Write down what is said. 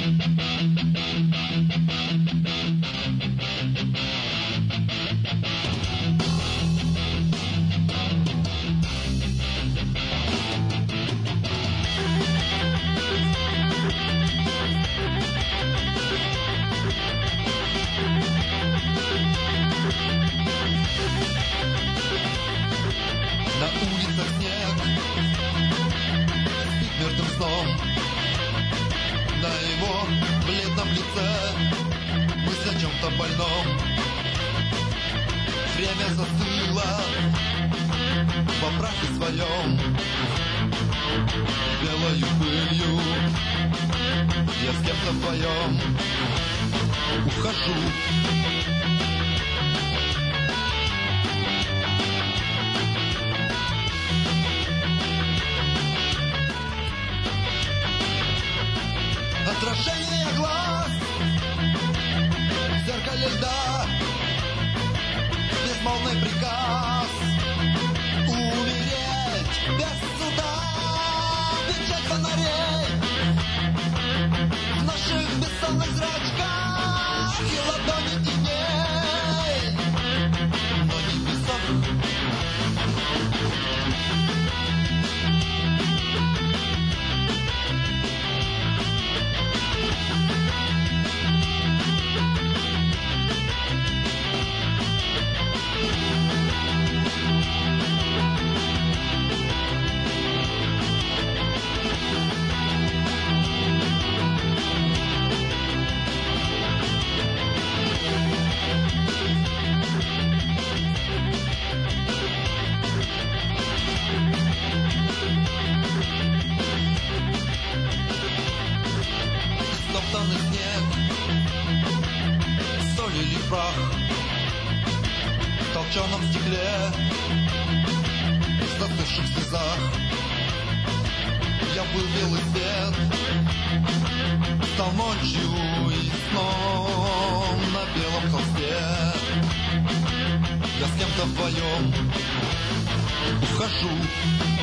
На улицах снег спит мертвым сном. На его бледном лице мысль о чем-то больном. Время застыло во прахе своем. Белою пылью я с кем-то вдвоем ухожу. Отражение глаз в зеркале льда, безмолвный приказ умереть без суда. Печать фонарей в наших бессонных зрачках и ладони теней, но не бессонных. Стоптанный снег, соль или прах в толченом стекле, в застывших слезах. Я был белый свет, стал ночью и сном на белом холсте. Я с кем-то вдвоем ухожу.